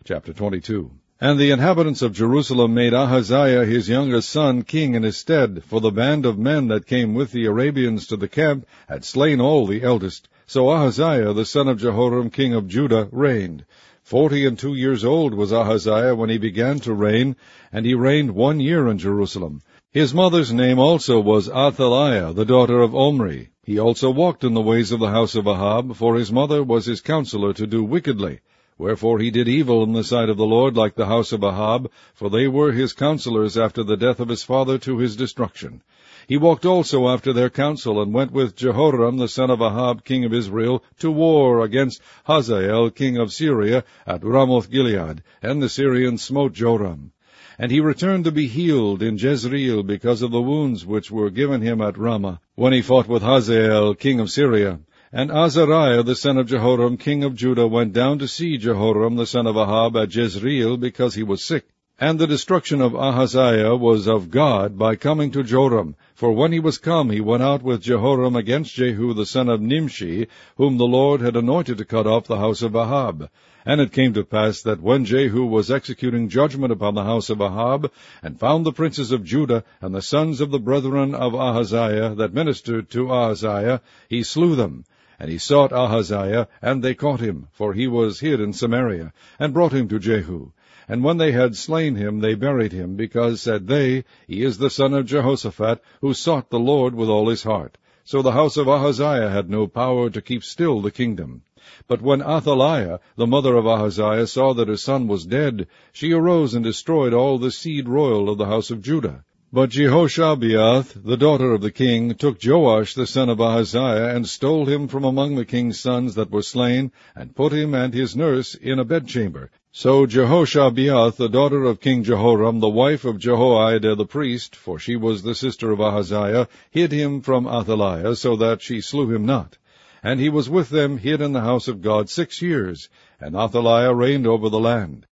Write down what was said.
Chapter 22. And the inhabitants of Jerusalem made Ahaziah his youngest son king in his stead, for the band of men that came with the Arabians to the camp had slain all the eldest. So Ahaziah the son of Jehoram king of Judah reigned. 42 years old was Ahaziah when he began to reign, and he reigned 1 year in Jerusalem. His mother's name also was Athaliah, the daughter of Omri. He also walked in the ways of the house of Ahab, for his mother was his counselor to do wickedly. Wherefore he did evil in the sight of the Lord like the house of Ahab, for they were his counselors after the death of his father to his destruction. He walked also after their counsel, and went with Jehoram the son of Ahab king of Israel to war against Hazael king of Syria at Ramoth-Gilead, and the Syrians smote Joram. And he returned to be healed in Jezreel because of the wounds which were given him at Ramah, when he fought with Hazael king of Syria. And Azariah the son of Jehoram king of Judah went down to see Jehoram the son of Ahab at Jezreel, because he was sick. And the destruction of Ahaziah was of God by coming to Joram. For when he was come, he went out with Jehoram against Jehu the son of Nimshi, whom the Lord had anointed to cut off the house of Ahab. And it came to pass that when Jehu was executing judgment upon the house of Ahab, and found the princes of Judah and the sons of the brethren of Ahaziah that ministered to Ahaziah, he slew them. And he sought Ahaziah, and they caught him, for he was hid in Samaria, and brought him to Jehu. And when they had slain him, they buried him, because, said they, he is the son of Jehoshaphat, who sought the Lord with all his heart. So the house of Ahaziah had no power to keep still the kingdom. But when Athaliah, the mother of Ahaziah, saw that her son was dead, she arose and destroyed all the seed royal of the house of Judah. But Jehoshabeath, the daughter of the king, took Joash the son of Ahaziah, and stole him from among the king's sons that were slain, and put him and his nurse in a bedchamber. So Jehoshabeath, the daughter of King Jehoram, the wife of Jehoiada the priest, for she was the sister of Ahaziah, hid him from Athaliah, so that she slew him not. And he was with them hid in the house of God 6 years, and Athaliah reigned over the land.